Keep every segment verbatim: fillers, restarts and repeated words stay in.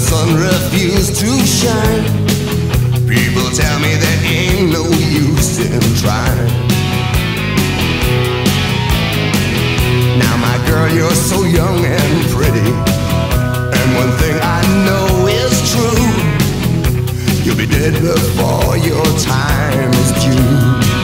sun refused to shine. People tell me there ain't no use in trying. Now my girl, you're so young and pretty, and one thing I know is true: you'll be dead before your time is due.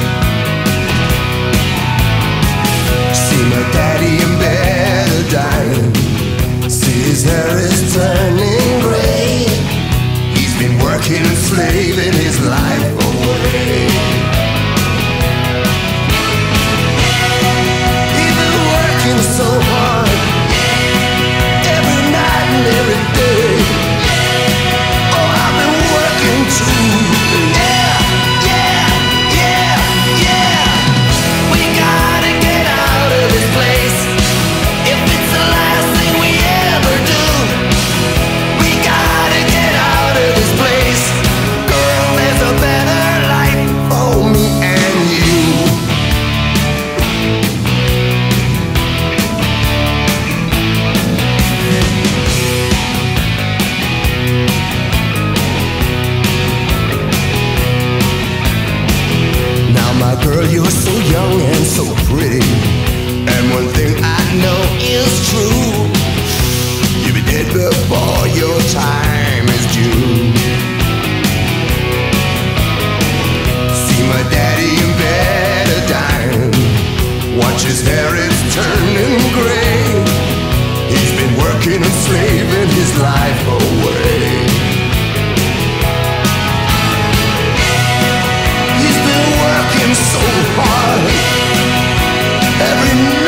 See my daddy in bed dying. See his hair is turning gray. He's been working and slaving his life away. He's been working so hard, every night and every day. Oh, I've been working too. Yeah, yeah, yeah, yeah. We gotta get out of this place. If it's the last thing we ever do, we gotta get out of this place. Girl, there's a better life for me and you. Now my girl, you're so young and so pretty, and one thing I know is true: you'll be dead before your time is due. See my daddy in bed dying. Watch his hair, it's turning gray. He's been working and slaving his life away. He's been working so hard, every